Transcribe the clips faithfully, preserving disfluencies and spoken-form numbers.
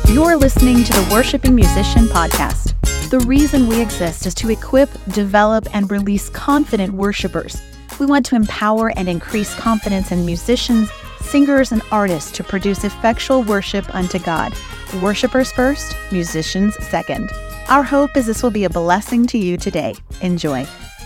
You're listening to the Worshiping Musician Podcast. The reason we exist is to equip, develop, and release confident worshipers. We want to empower and increase confidence in musicians, singers, and artists to produce effectual worship unto God. Worshipers first, musicians second. Our hope is this will be a blessing to you today. Enjoy.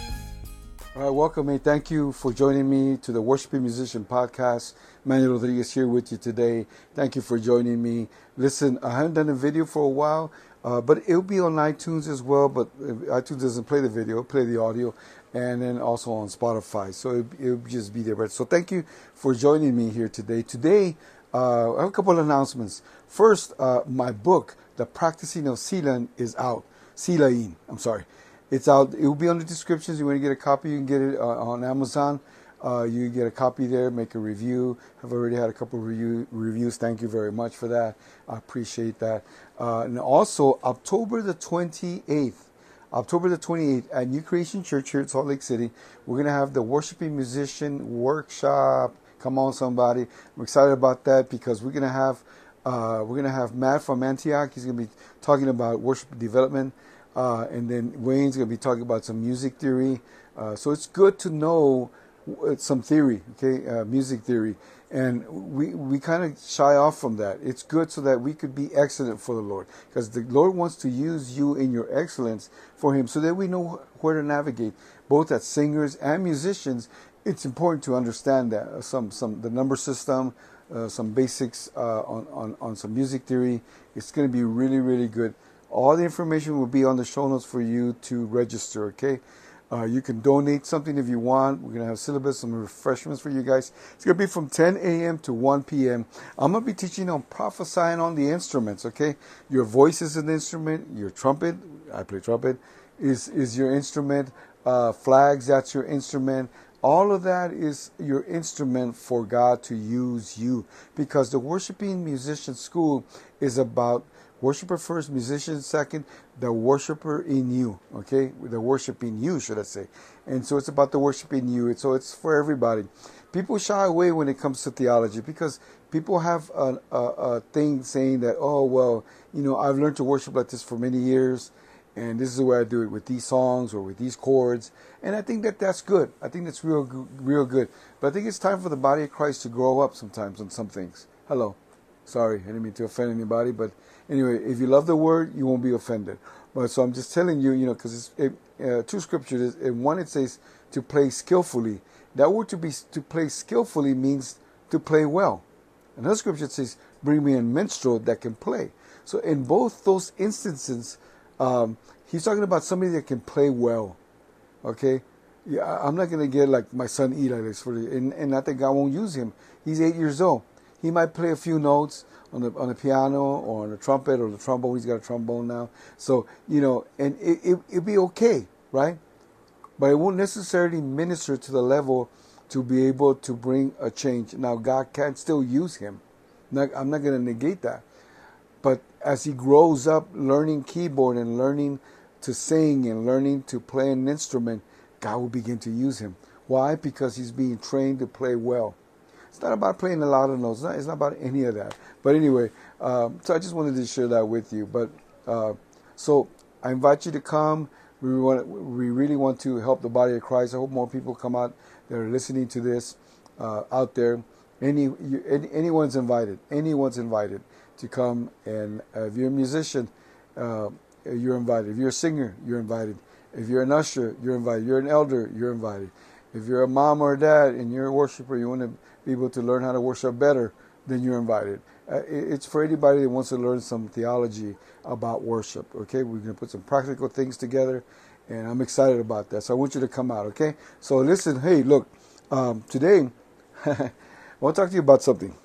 All right, welcome and thank you for joining me to the Worshiping Musician Podcast. Manuel Rodriguez here with you today. Thank you for joining me. Listen, I haven't done a video for a while, uh, but it'll be on iTunes as well. But iTunes doesn't play the video, it'll play the audio, and then also on Spotify. So it'll, it'll just be there. But so thank you for joining me here today. Today, uh, I have a couple of announcements. First, uh, my book, The Practicing of Silain, is out. Silain, I'm sorry. It's out. It will be on the descriptions. You want to get a copy, you can get it uh, on Amazon. Uh, you can get a copy there, make a review. I've already had a couple of review, reviews. Thank you very much for that. I appreciate that. Uh, and also, October the twenty-eighth, October the twenty-eighth at New Creation Church here in Salt Lake City, we're going to have the Worshiping Musician Workshop. Come on, somebody. I'm excited about that because we're going to have uh, we're going to have Matt from Antioch. He's going to be talking about worship development. Uh, and then Wayne's going to be talking about some music theory. Uh, so it's good to know some theory, okay, uh, music theory. And we, we kind of shy off from that. It's good so that we could be excellent for the Lord. Because the Lord wants to use you in your excellence for Him so that we know where to navigate. Both as singers and musicians, it's important to understand that. Uh, some, some the number system, uh, some basics uh, on, on, on some music theory. It's going to be really, really good. All the information will be on the show notes for you to register, okay? Uh, you can donate something if you want. We're going to have syllabus, some refreshments for you guys. It's going to be from ten a.m. to one p.m. I'm going to be teaching on prophesying on the instruments, okay? Your voice is an instrument. Your trumpet, I play trumpet, is, is your instrument. Uh, flags, that's your instrument. All of that is your instrument for God to use you. Because the Worshiping Musician School is about worshiper first, musician second, the worshiper in you, okay? The worshiping you, should I say. And so it's about the worshiping you. And so it's for everybody. People shy away when it comes to theology because people have a, a, a thing saying that, oh, well, you know, I've learned to worship like this for many years, and this is the way I do it with these songs or with these chords. And I think that that's good. I think that's real, real good. But I think it's time for the body of Christ to grow up sometimes on some things. Hello. Sorry, I didn't mean to offend anybody, but anyway, if you love the word, you won't be offended. But so I'm just telling you, you know, because it, uh, two scriptures. In one, it says to play skillfully. That word to be to play skillfully means to play well. Another scripture says, "Bring me a minstrel that can play." So in both those instances, um, he's talking about somebody that can play well. Okay, yeah, I'm not gonna get like my son Eli, like, for the, and and I think God won't use him. He's eight years old. He might play a few notes on the on the piano or on the trumpet or the trombone. He's got a trombone now. So, you know, and it, it, it'll be okay, right? But it won't necessarily minister to the level to be able to bring a change. Now, God can still use him. Not, I'm not going to negate that. But as he grows up learning keyboard and learning to sing and learning to play an instrument, God will begin to use him. Why? Because he's being trained to play well. It's not about playing a lot of notes. It's not, it's not about any of that. But anyway, um, so I just wanted to share that with you. But uh, so I invite you to come. We want, we really want to help the body of Christ. I hope more people come out that are listening to this uh, out there. Any, you, any anyone's invited. Anyone's invited to come. And uh, if you're a musician, uh, you're invited. If you're a singer, you're invited. If you're an usher, you're invited. You're an elder, you're invited. If you're a mom or a dad and you're a worshiper, you want to be able to learn how to worship better, then you're invited. Uh, it's for anybody that wants to learn some theology about worship, okay? We're going to put some practical things together, and I'm excited about that. So I want you to come out, okay? So listen, hey, look, um, today I want to talk to you about something.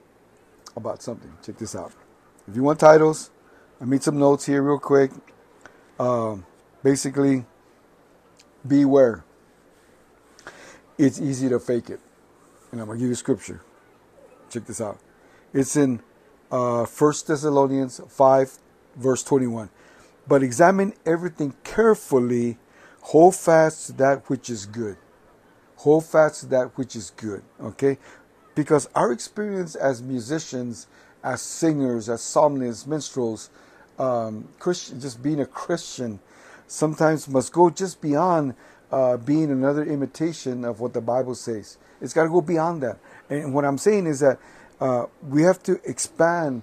About something. Check this out. If you want titles, I made some notes here real quick. Um, basically, beware. It's easy to fake it. And I'm going to give you scripture. Check this out. It's in uh, First Thessalonians five, verse twenty-one. But examine everything carefully. Hold fast to that which is good. Hold fast to that which is good. Okay? Because our experience as musicians as singers, as psalmists, minstrels, um, Christian, just being a Christian, sometimes must go just beyond uh, being another imitation of what the Bible says. It's got to go beyond that. And what I'm saying is that uh, we have to expand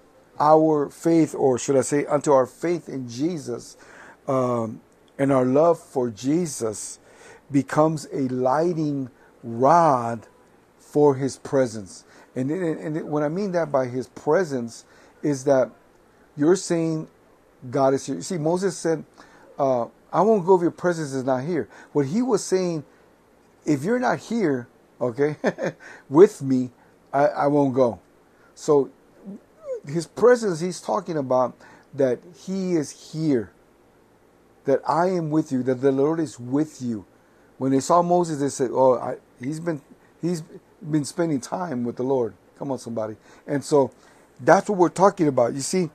our faith, or should I say, unto our faith in Jesus, um, and our love for Jesus becomes a lighting rod for His presence. And, it, and it, what I mean that by His presence is that you're saying God is here. You see, Moses said, uh, I won't go if your presence is not here. What he was saying, if you're not here, okay, with me, I, I won't go. So His presence, He's talking about that He is here, that I am with you, that the Lord is with you. When they saw Moses, they said, oh, I, he's been he's been spending time with the Lord. Come on, somebody. And so that's what we're talking about. You see,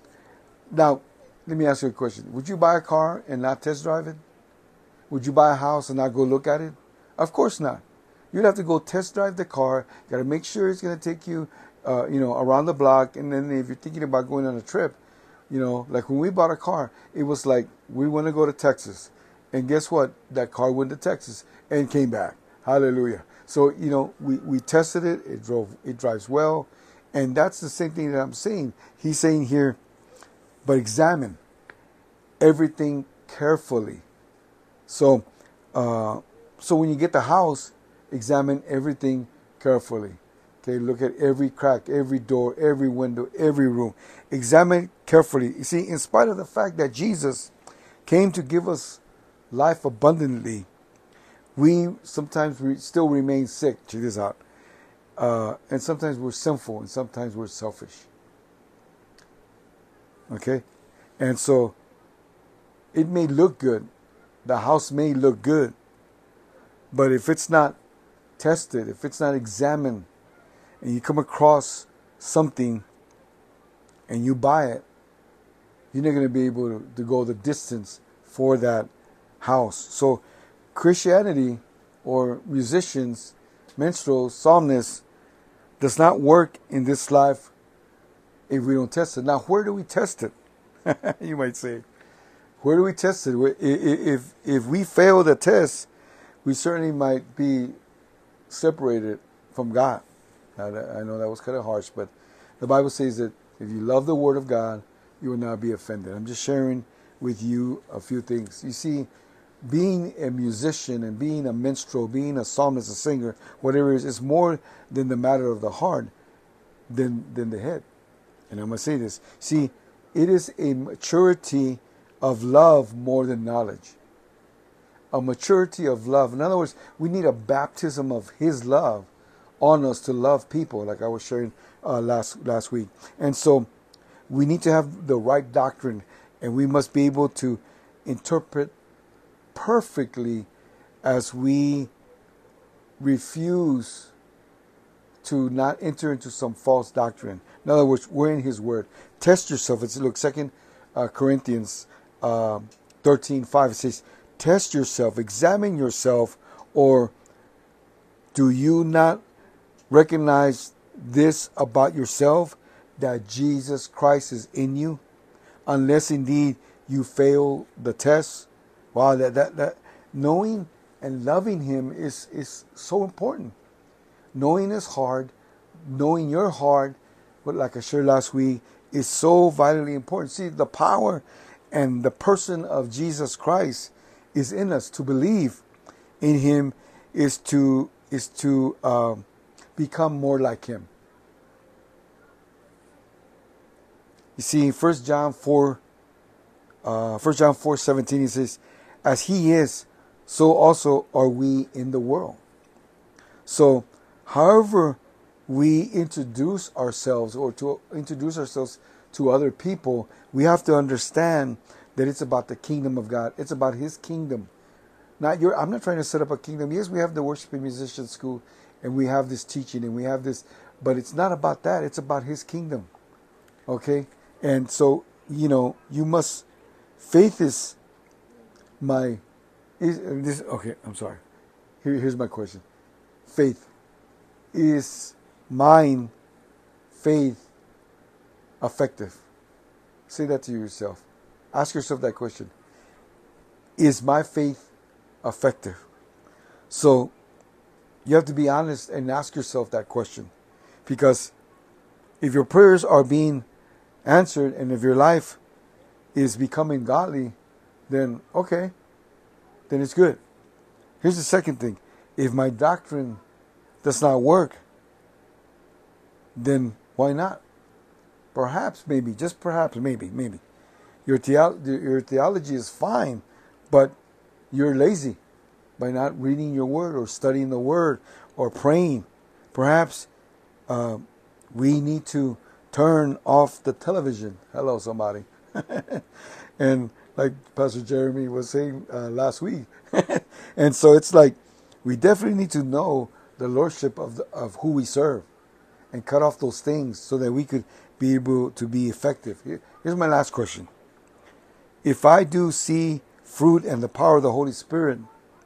now, let me ask you a question. Would you buy a car and not test drive it? Would you buy a house and not go look at it? Of course not. You'd have to go test drive the car. Got to make sure it's going to take you, uh, you know, around the block. And then if you're thinking about going on a trip, you know, like when we bought a car, it was like we want to go to Texas. And guess what? That car went to Texas and came back. Hallelujah. So, you know, we, we tested it. It drove. It drives well. And that's the same thing that I'm saying. He's saying here, but examine everything carefully. So, uh, so when you get the house, examine everything carefully. Okay, look at every crack, every door, every window, every room. Examine carefully. You see, in spite of the fact that Jesus came to give us life abundantly, we sometimes we still remain sick. Check this out. Uh, and sometimes we're sinful, and sometimes we're selfish. Okay? And so it may look good. The house may look good. But if it's not tested, if it's not examined, and you come across something and you buy it, you're not going to be able to, to go the distance for that house. So Christianity, or musicians, minstrels, psalmists, does not work in this life if we don't test it. Now, where do we test it? You might say, where do we test it? If if we fail the test, we certainly might be separated from God. I know that was kind of harsh, but the Bible says that if you love the Word of God, you will not be offended. I'm just sharing with you a few things. You see, being a musician and being a minstrel, being a psalmist, a singer, whatever it is, is more than the matter of the heart than, than the head. And I'm going to say this. See, it is a maturity of love more than knowledge. A maturity of love. In other words, we need a baptism of His love on us to love people, like I was sharing uh, last last week. And so we need to have the right doctrine, and we must be able to interpret perfectly as we refuse to not enter into some false doctrine. In other words, we're in His Word. Test yourself. It's look, Second uh, Corinthians uh, thirteen five. It says, "Test yourself, examine yourself, or do you not recognize this about yourself, that Jesus Christ is in you, unless indeed you fail the test." Wow, that that that knowing and loving Him is is so important. Knowing His heart, knowing your heart, but like I shared last week, is so vitally important. See, the power and the person of Jesus Christ is in us. To believe in Him is to is to um, become more like Him. You see, First John four, uh, First John four seventeen, he says, "As He is, so also are we in the world." So, however we introduce ourselves, or to introduce ourselves to other people, we have to understand that it's about the kingdom of God. It's about His kingdom. Not your. I'm not trying to set up a kingdom. Yes, we have the worshiping musician school, and we have this teaching, and we have this, but it's not about that. It's about His kingdom. Okay? And so, you know, you must, faith is my, is this, okay, I'm sorry. Here, here's my question. Faith is mine, faith effective? Say that to yourself. Ask yourself that question. Is my faith effective? So you have to be honest and ask yourself that question. Because if your prayers are being answered and if your life is becoming godly, then okay, then it's good. Here's the second thing. If my doctrine does not work, then why not? Perhaps, maybe, just perhaps, maybe, maybe. Your, theo- your theology is fine, but you're lazy by not reading your word or studying the word or praying. Perhaps uh, we need to turn off the television. Hello, somebody. And like Pastor Jeremy was saying uh, last week. And so it's like, we definitely need to know the lordship of the, of who we serve and cut off those things so that we could be able to be effective. Here, here's my last question. If I do see fruit and the power of the Holy Spirit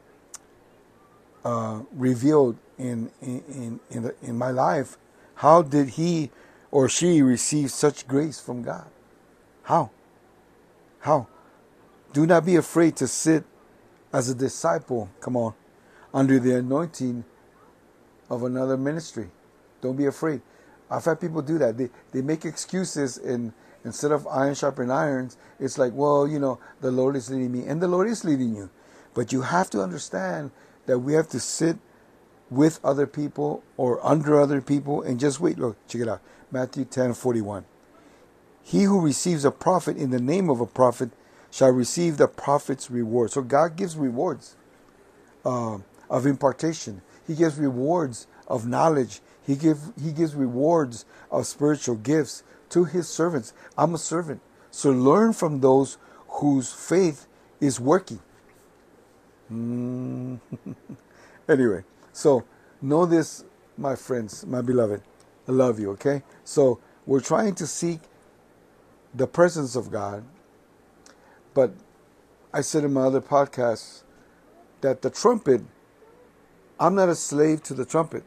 uh, revealed in in in in, the, in my life, how did he or she receive such grace from God? How? How? Do not be afraid to sit as a disciple, come on, under the anointing of another ministry. Don't be afraid. I've had people do that. They they make excuses, and instead of iron sharpen irons, it's like, well, you know, the Lord is leading me. And the Lord is leading you. But you have to understand that we have to sit with other people or under other people and just wait. Look, check it out. Matthew ten forty-one. He who receives a prophet in the name of a prophet shall receive the prophet's reward. So God gives rewards uh, of impartation. He gives rewards of knowledge. He give He gives rewards of spiritual gifts to His servants. I'm a servant. So learn from those whose faith is working. Mm. Anyway, so know this, my friends, my beloved. I love you, okay? So we're trying to seek the presence of God. But I said in my other podcasts that the trumpet, I'm not a slave to the trumpet.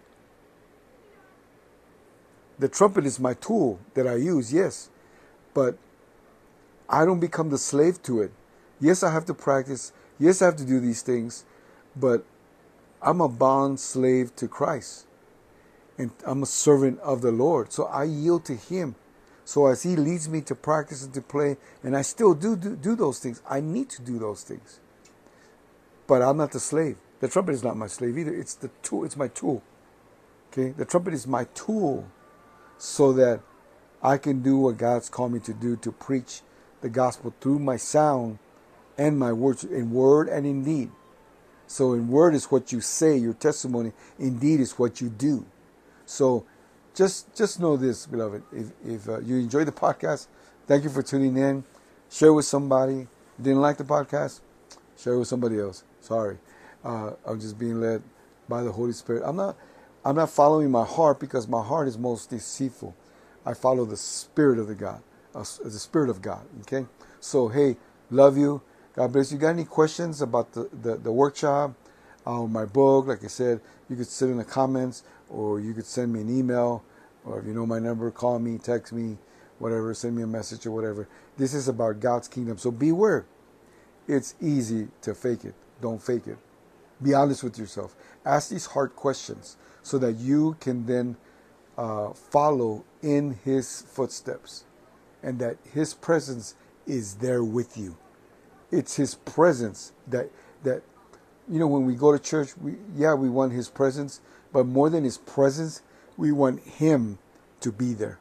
The trumpet is my tool that I use, yes. But I don't become the slave to it. Yes, I have to practice. Yes, I have to do these things. But I'm a bond slave to Christ. And I'm a servant of the Lord. So I yield to Him. So as He leads me to practice and to play, and I still do, do do those things. I need to do those things. But I'm not the slave. The trumpet is not my slave either. It's the tool. It's my tool. Okay? The trumpet is my tool so that I can do what God's called me to do, to preach the gospel through my sound and my words, in word and in deed. So in word is what you say, your testimony. In deed is what you do. So just just know this, beloved. If, if uh, you enjoyed the podcast, thank you for tuning in. Share with somebody. Didn't like the podcast? Share with somebody else. Sorry. Uh, I'm just being led by the Holy Spirit. I'm not I'm not following my heart because my heart is most deceitful. I follow the Spirit of the God, uh, the Spirit of God. Okay? So, hey, love you. God bless you. Got any questions about the, the, the workshop, uh, my book? Like I said, you could sit in the comments, or you could send me an email, or if you know my number, call me, text me, whatever, send me a message or whatever. This is about God's kingdom. So beware. It's easy to fake it. Don't fake it. Be honest with yourself. Ask these hard questions so that you can then uh, follow in His footsteps, and that His presence is there with you. It's His presence that, that you know, when we go to church, we, yeah, we want His presence, but more than His presence, we want Him to be there.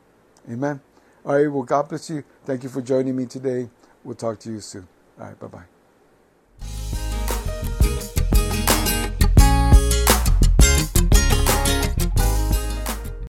Amen. All right, well, God bless you. Thank you for joining me today. We'll talk to you soon. All right, bye-bye.